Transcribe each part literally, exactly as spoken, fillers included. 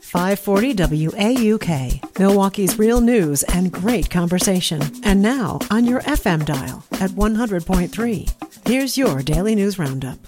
five forty W A U K, Milwaukee's real news and great conversation. And now on your F M dial at one hundred point three. Here's your Daily News Roundup.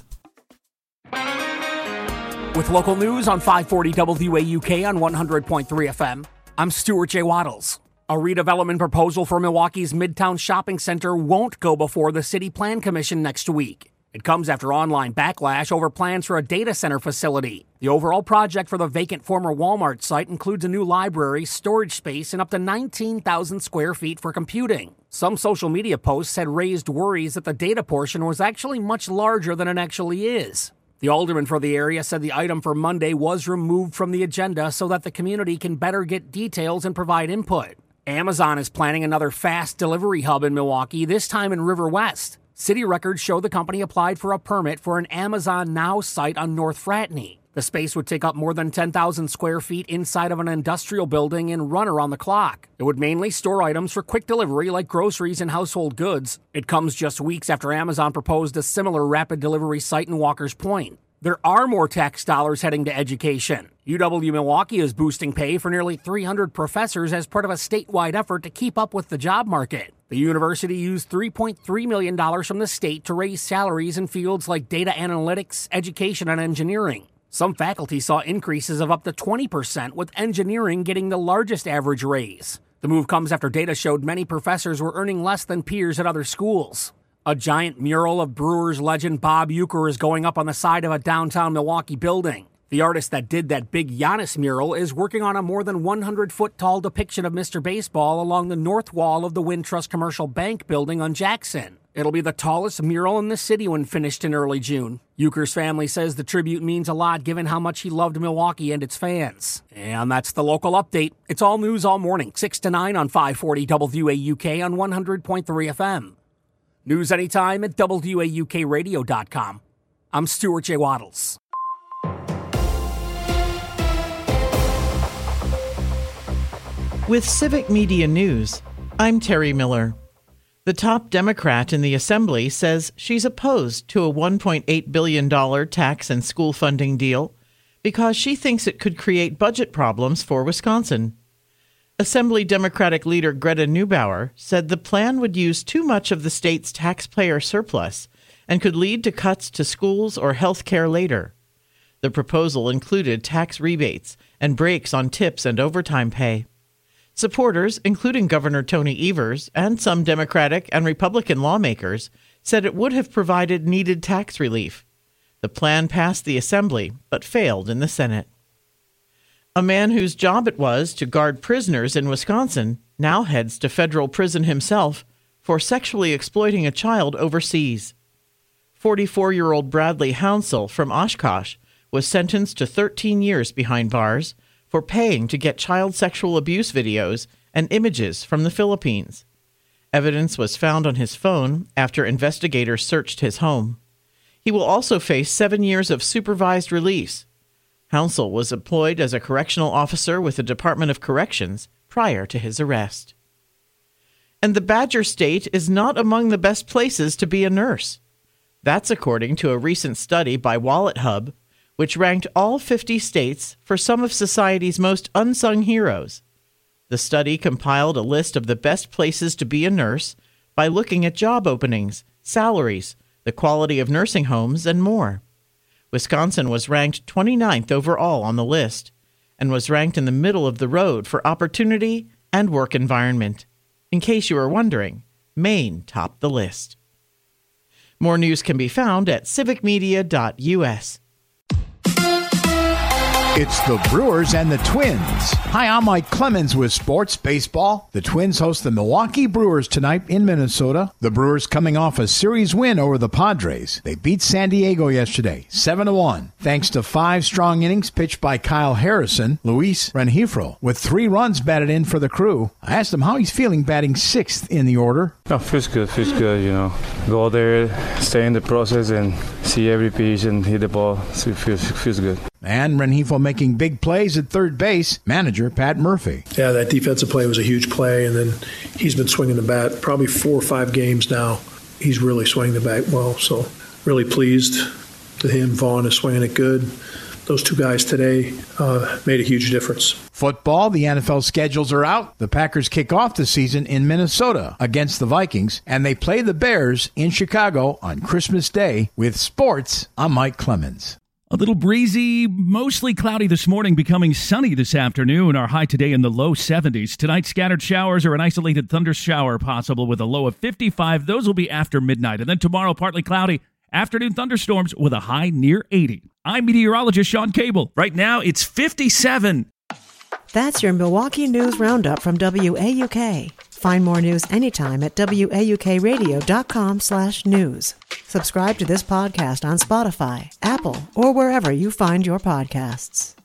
With local news on five forty W A U K on one hundred point three F M, I'm Stuart J. Waddles. A redevelopment proposal for Milwaukee's Midtown Shopping Center won't go before the City Plan Commission next week. It comes after online backlash over plans for a data center facility. The overall project for the vacant former Walmart site includes a new library, storage space, and up to nineteen thousand square feet for computing. Some social media posts had raised worries that the data portion was actually much larger than it actually is. The alderman for the area said the item for Monday was removed from the agenda so that the community can better get details and provide input. Amazon is planning another fast delivery hub in Milwaukee, this time in River West. City records show the company applied for a permit for an Amazon Now site on North Fratney. The space would take up more than ten thousand square feet inside of an industrial building and run around the clock. It would mainly store items for quick delivery like groceries and household goods. It comes just weeks after Amazon proposed a similar rapid delivery site in Walker's Point. There are more tax dollars heading to education. U W Milwaukee is boosting pay for nearly three hundred professors as part of a statewide effort to keep up with the job market. The university used three point three million dollars from the state to raise salaries in fields like data analytics, education, and engineering. Some faculty saw increases of up to twenty percent, with engineering getting the largest average raise. The move comes after data showed many professors were earning less than peers at other schools. A giant mural of Brewers legend Bob Uecker is going up on the side of a downtown Milwaukee building. The artist that did that big Giannis mural is working on a more than one hundred foot tall depiction of Mister Baseball along the north wall of the Wintrust Commercial Bank building on Jackson. It'll be the tallest mural in the city when finished in early June. Uecker's family says the tribute means a lot given how much he loved Milwaukee and its fans. And that's the local update. It's all news all morning, six to nine on five forty W A U K on one hundred point three F M. News anytime at W A U K radio dot com. I'm Stuart J. Waddles. With Civic Media News, I'm Terry Miller. The top Democrat in the Assembly says she's opposed to a one point eight billion dollars tax and school funding deal because she thinks it could create budget problems for Wisconsin. Assembly Democratic leader Greta Neubauer said the plan would use too much of the state's taxpayer surplus and could lead to cuts to schools or health care later. The proposal included tax rebates and breaks on tips and overtime pay. Supporters, including Governor Tony Evers and some Democratic and Republican lawmakers, said it would have provided needed tax relief. The plan passed the Assembly, but failed in the Senate. A man whose job it was to guard prisoners in Wisconsin now heads to federal prison himself for sexually exploiting a child overseas. forty-four-year-old Bradley Hounsell from Oshkosh was sentenced to thirteen years behind bars for paying to get child sexual abuse videos and images from the Philippines. Evidence was found on his phone after investigators searched his home. He will also face seven years of supervised release. Hounsell was employed as a correctional officer with the Department of Corrections prior to his arrest. And the Badger State is not among the best places to be a nurse. That's according to a recent study by WalletHub, which ranked all fifty states for some of society's most unsung heroes. The study compiled a list of the best places to be a nurse by looking at job openings, salaries, the quality of nursing homes, and more. Wisconsin was ranked twenty-ninth overall on the list and was ranked in the middle of the road for opportunity and work environment. In case you were wondering, Maine topped the list. More news can be found at civic media dot U S. It's the Brewers and the Twins. Hi, I'm Mike Clemens with Sports Baseball. The Twins host the Milwaukee Brewers tonight in Minnesota. The Brewers coming off a series win over the Padres. They beat San Diego yesterday, seven to one, thanks to five strong innings pitched by Kyle Harrison, Luis Rengifo, with three runs batted in for the crew. I asked him how he's feeling batting sixth in the order. Oh, feels good, feels good, you know. Go there, stay in the process, and see every pitch and hit the ball. So it feels, feels good. And Rengifo making big plays at third base, manager Pat Murphy. Yeah, that defensive play was a huge play, and then he's been swinging the bat probably four or five games now. He's really swinging the bat well, so really pleased that him. Vaughn is swinging it good. those two guys today uh, made a huge difference. Football, the N F L schedules are out. The Packers kick off the season in Minnesota against the Vikings, and they play the Bears in Chicago on Christmas Day. With sports, I'm Mike Clemens. A little breezy, mostly cloudy this morning, becoming sunny this afternoon. Our high today in the low seventies. Tonight, scattered showers or an isolated thunder shower possible with a low of fifty-five. Those will be after midnight. And then tomorrow, partly cloudy, afternoon thunderstorms with a high near eighty. I'm meteorologist Sean Cable. Right now, it's fifty-seven. That's your Milwaukee News Roundup from W A U K. Find more news anytime at W A U K radio dot com slash news. Subscribe to this podcast on Spotify, Apple, or wherever you find your podcasts.